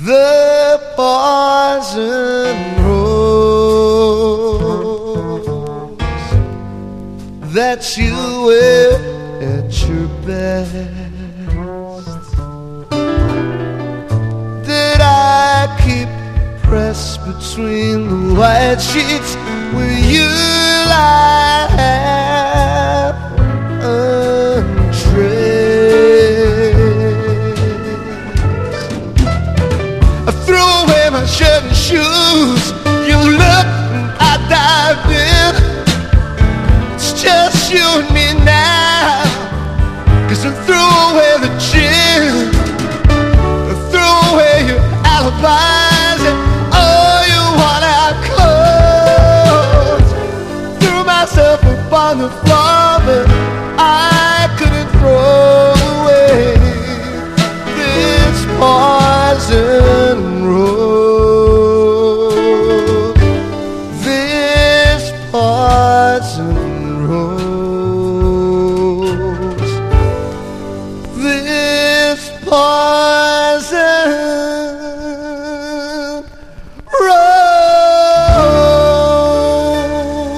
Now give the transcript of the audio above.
the poison rose that you wear at your best, that I keep pressed between the white sheets where you lie half undressed. I threw away my shirt and shoes. You looked and I dived in. It's just you and me now, 'cause I threw away the gin, I threw away your alibis and all your worn-out clothes. Threw myself upon the floor, but I couldn't throw away this poison rose, this poison rose, this poison